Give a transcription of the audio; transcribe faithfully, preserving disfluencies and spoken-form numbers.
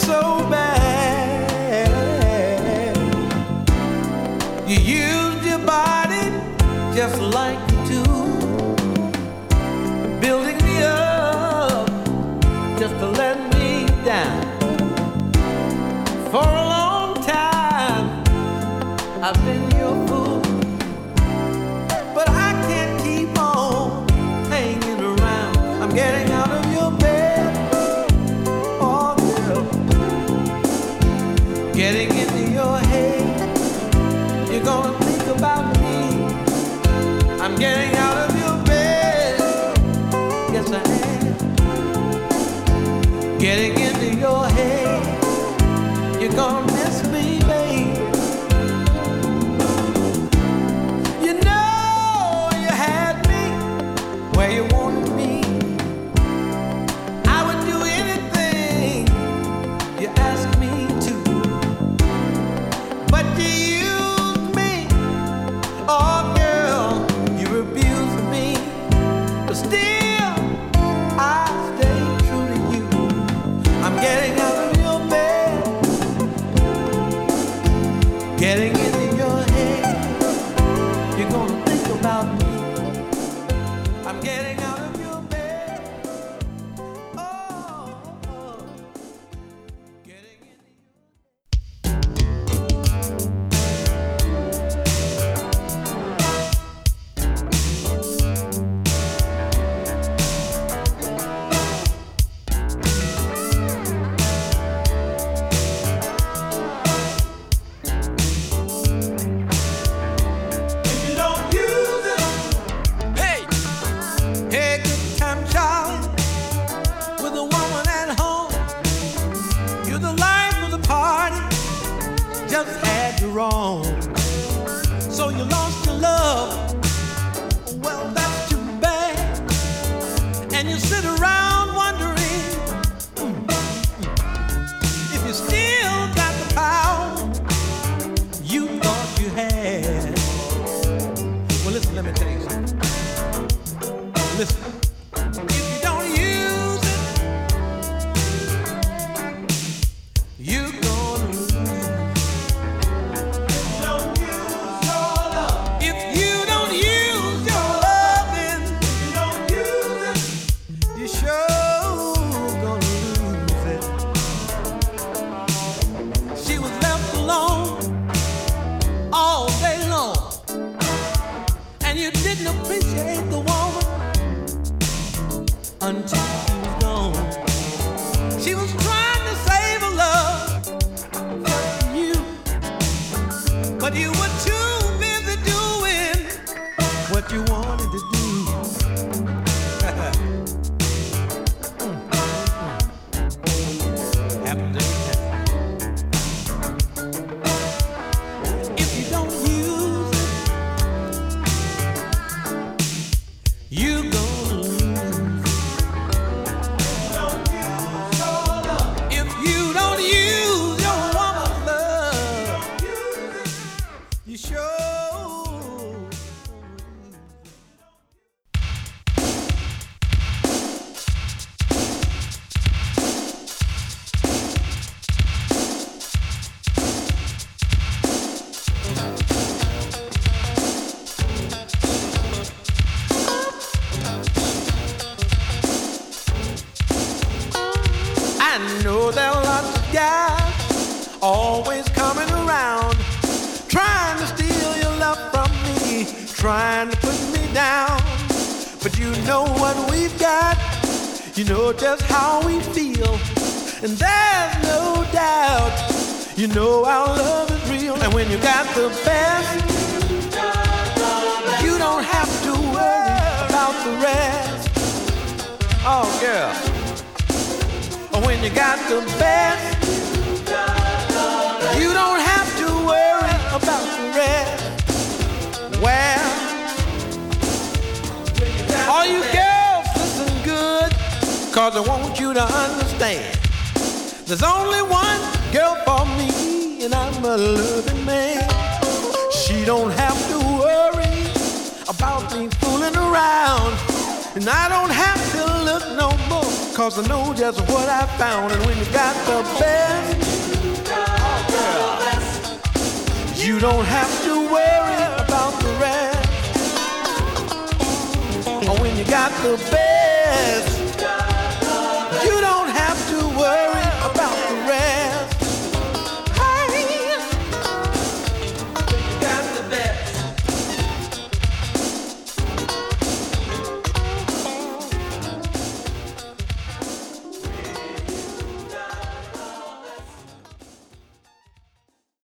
so bad. You used your body just like you do, building me up just to let me down. For a long time I've been your fool, but I can't keep on hanging around. I'm getting out of your bed, oh girl, getting into your head. You're gonna think about me. I'm getting out of your bed, yes I am. Getting into your head, you're gonna miss me, babe. You know you had me where you wanted me. I would do anything you asked me to, but you used me, oh girl, you abused me, but still I stay true to you. I'm getting out of your bed, getting into your head. You're gonna think about me. I'm getting out of your bed. Oh, oh. Getting into If you don't use it, hey, hey, good time, Charlie, with a woman at home. You're the life of the party, just had you wrong. So you lost your love, well, that's too bad. And you sit around wondering mm, if you still got the power you thought you had. Well, listen, let me tell you something. Listen, if you don't use it, you're gonna lose. If you don't use your loving, you sure gonna lose it. She was left alone all day long, and you didn't appreciate the woman until she was gone. She was trying to save her love for you, but you were too busy doing what you wanted to do. Happens every time. If you don't use it, you're gonna lose. If you don't use your woman's love, you sure. I know there are lots of guys always coming around, trying to steal your love from me, trying to put me down. But you know what we've got, you know just how we feel, and there's no doubt, you know our love is real. And when you got the best, you don't have to worry about the rest. Oh, girl. When you got the best, you don't have to worry about the rest. Well, all you girls listen good, cause I want you to understand. There's only one girl for me, and I'm a loving man. She don't have to worry about me fooling around. And I don't have to look no more, cause I know just what I found. And when you got the best, you don't have to worry about the rest. Or when you got the best,